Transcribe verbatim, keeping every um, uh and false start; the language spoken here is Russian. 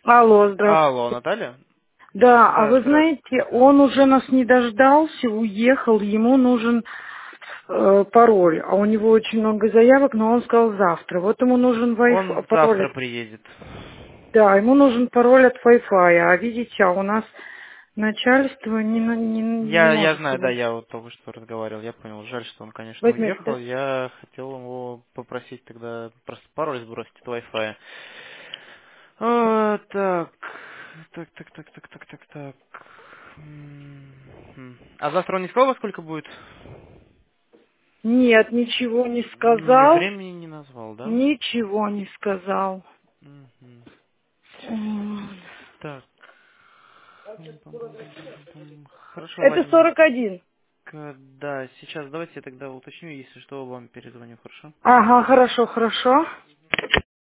Алло, здравствуйте. Алло, Наталья? Да, а Да, вы здравствуйте. знаете, он уже нас не дождался, уехал, ему нужен э, пароль, а у него очень много заявок, но он сказал завтра. Вот ему нужен Он Wi-Fi, пароль. завтра от- приедет. Да, ему нужен пароль от Wi-Fi, а видите, а у нас начальство не, на- не, не Я, я может знаю, да, его. я вот только что разговаривал, я понял. Жаль, что он, конечно, Возьмете, уехал. да? Я хотел его попросить тогда просто пароль сбросить от Wi-Fi. А, так, так, так, так, так, так, так, так. М, А завтра он не сказал, во сколько будет? Нет, ничего не Не, сказал, времени не назвал, да? ничего не сказал. Мгм. М. Так. Пам-пам-пам-пам-пам-пам. Хорошо, Это ладненько. сорок один. Да, сейчас давайте я тогда уточню, если что, вам перезвоню, хорошо? Ага, хорошо, хорошо.